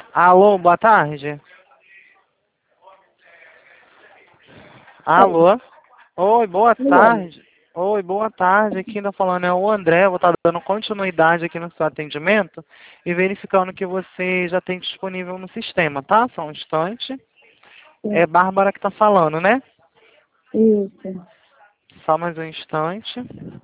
Alô, boa tarde. Oi. Alô? Oi, boa Oi. tarde. Oi, boa tarde. Aqui ainda falando é o André. Vou estar dando continuidade aqui no seu atendimento e verificando que você já tem disponível no sistema, tá? Só um instante. É Bárbara que está falando, né? Isso. Só mais um instante.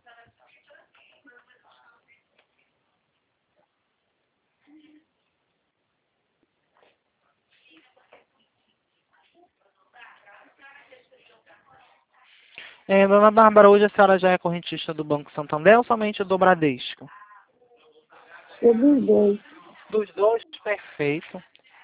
Dona Bárbara, hoje a senhora já é correntista do Banco Santander ou somente do Bradesco? Eu dos dois. Dos dois, perfeito.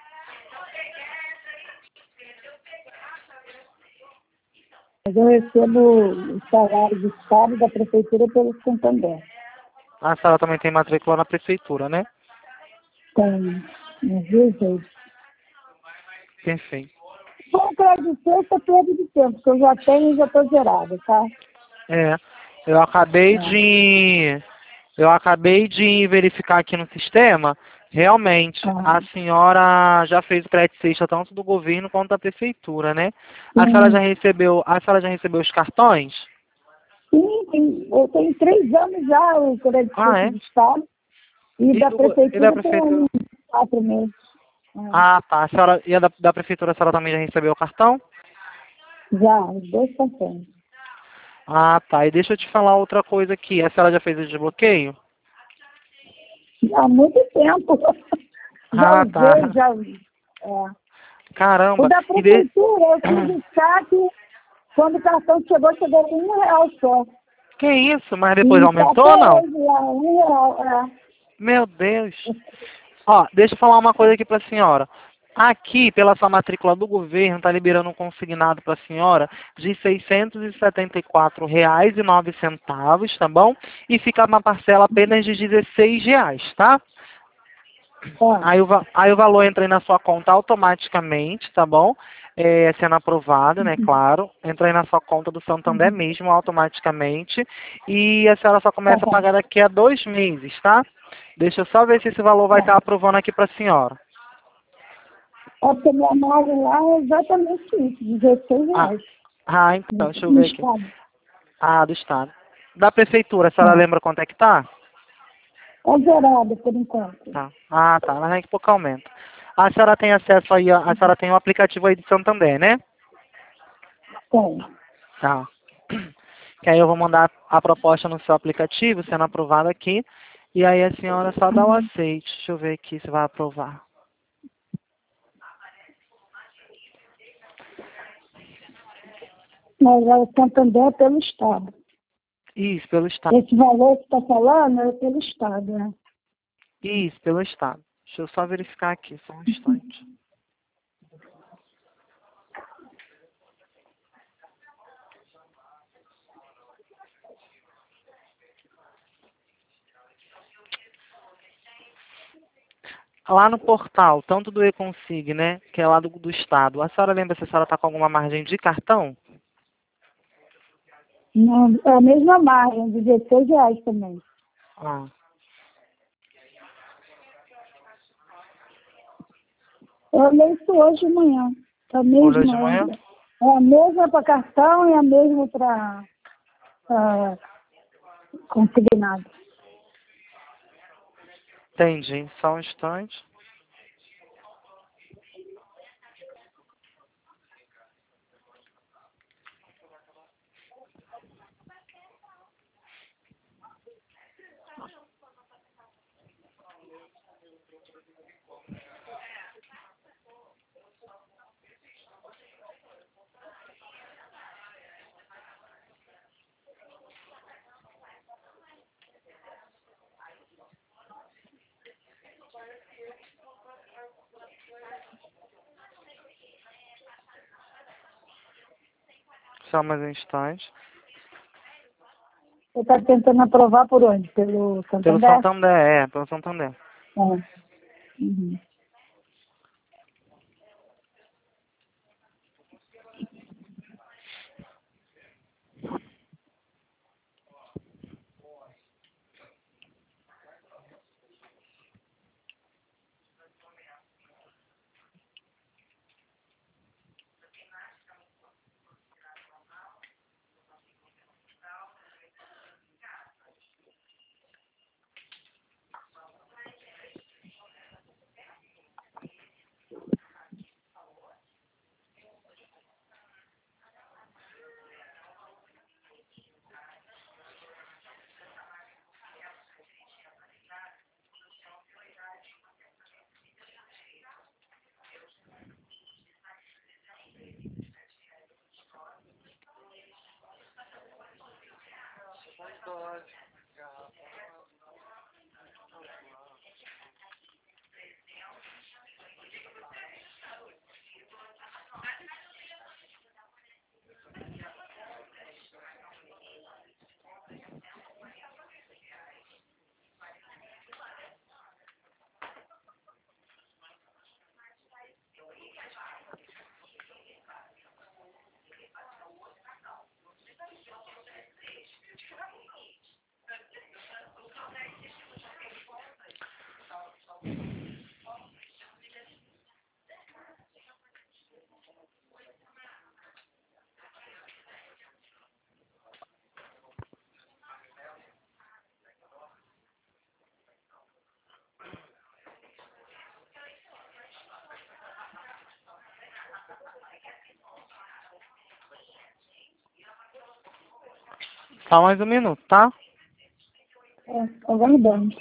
Mas eu recebo o salário do Estado da Prefeitura pelo Santander. A senhora também tem matrícula na prefeitura, né? Tem uns dias aí. Perfeito. Vou agradecer essa perda de tempo, que eu já tenho e já estou zerada, tá? É, eu acabei É. de eu acabei de verificar aqui no sistema. Realmente, a Ah, senhora já fez o crédito sexta tanto do governo quanto da prefeitura, né? sim, A senhora já recebeu os cartões? sim, eu tenho 3 anos já o crédito Ah, é? do Estado e da E da Prefeitura tem prefeitura? uns 4 meses. É. Ah, tá. A senhora, e a da prefeitura, a senhora também já recebeu o cartão? Já, os dois cartões. Ah, tá. E deixa eu te falar outra coisa aqui. A senhora já fez o desbloqueio? Há muito tempo. Já Ah, tá. usei, já. É. O Caramba. da prefeitura, eu fiz o saque, quando o cartão chegou com R$ 1 só. Que isso? Mas depois E está aumentou até ou não? hoje lá, R$ 1. Meu Deus. Ó, deixa eu falar uma coisa aqui para a senhora. Aqui, pela sua matrícula do governo, está liberando um consignado para a senhora de R$ 674,09, tá bom? E fica uma parcela apenas de R$ 16, tá? É. Aí o valor entra aí na sua conta automaticamente, tá bom? Sendo aprovado, né? Claro. Entra aí na sua conta do Santander mesmo, automaticamente. E a senhora só Tá começa a bom. pagar daqui a 2 meses, tá? Deixa eu só ver se esse valor vai estar Tá. aprovando aqui para a senhora. É porque minha margem lá é exatamente isso, Ah, R$ 16 então, deixa eu no ver aqui. estado. Ah, do estado. Da prefeitura, a senhora É. lembra quanto é que tá? É zerado por enquanto. Tá. Ah, tá. Mas daqui a pouco aumenta. A senhora tem acesso aí, a senhora tem o aplicativo aí do Santander, né? Tem. Tá. Que aí eu vou mandar a proposta no seu aplicativo, sendo aprovada aqui. E aí a senhora só dá o aceite. Deixa eu ver aqui se vai aprovar. Mas é o Santander é pelo estado. Isso, pelo estado. Esse valor que está falando é pelo estado, né? Isso, pelo estado. Deixa eu só verificar aqui, só um instante. Lá no portal, tanto do Econsig, né, que é lá do estado, a senhora lembra se a senhora está com alguma margem de cartão? Não, é a mesma margem, R$ 16 também. Ah, Eu olhei isso hoje de manhã. É a olhou mesma, de manhã? é a mesma para cartão e a mesma para consignado. Entendi, só um instante. Só mais um instante. Você está tentando aprovar por onde? Pelo Pelo Santander? Santander, pelo Santander. É. Uhum. Só mais um minuto, tá? Aguardando.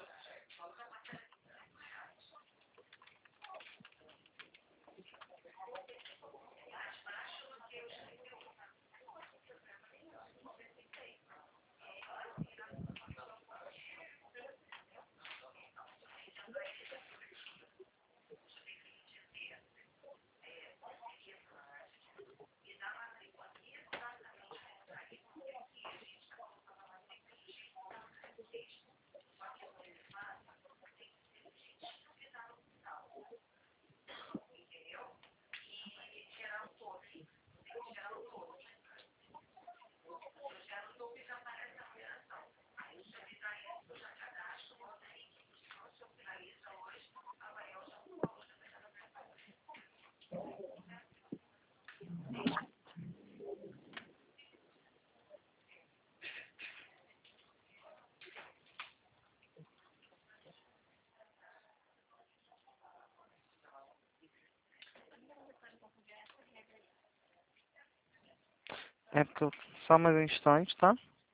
É porque só mais um instante, tá?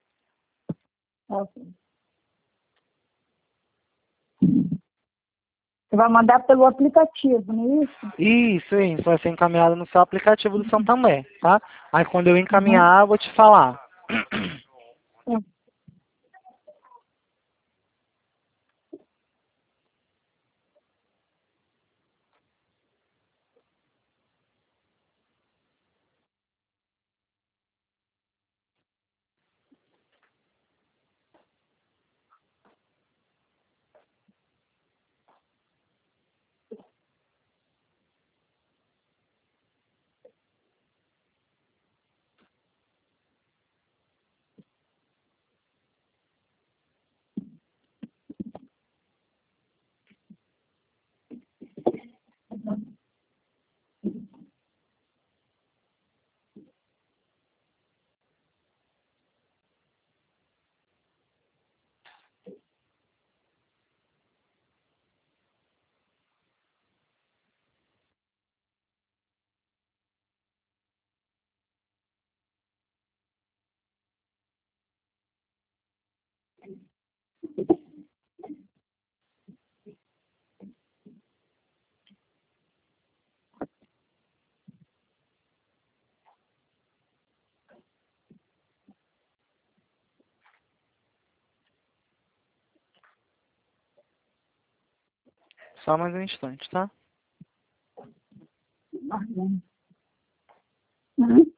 Ok. Você vai mandar pelo aplicativo, não é isso? Isso, vai ser encaminhado no seu aplicativo do Santander, tá? Aí quando eu encaminhar, eu vou te falar. Uhum. Só mais um instante, tá? Uhum. Uhum.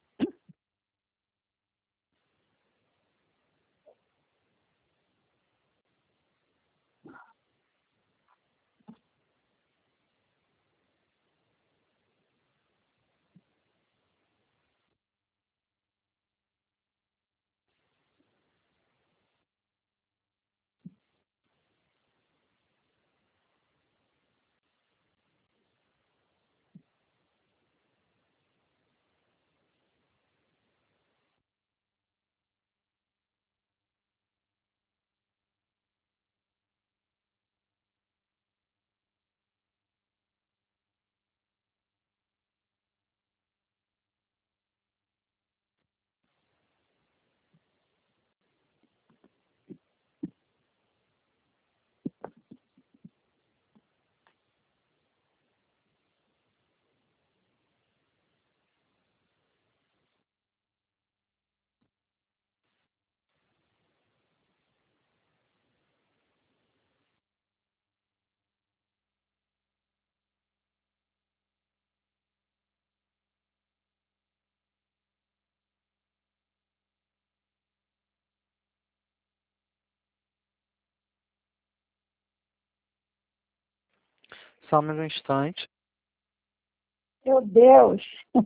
Só mais um instante. Meu Deus.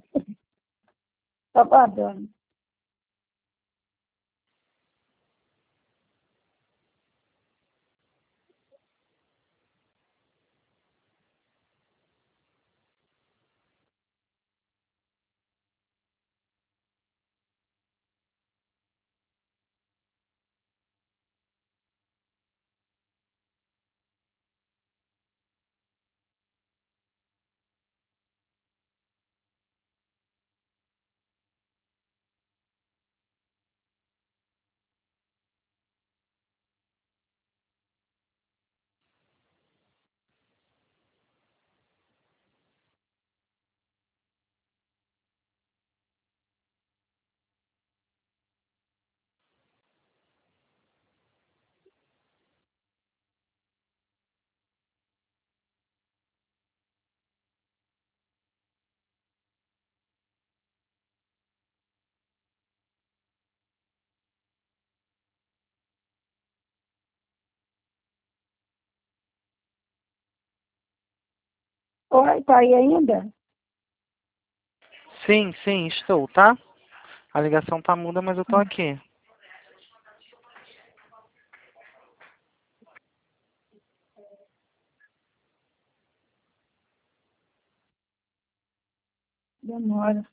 Tá badando. Oi, tá aí ainda? Sim, sim, estou, tá? A ligação tá muda, mas eu tô aqui. Demora.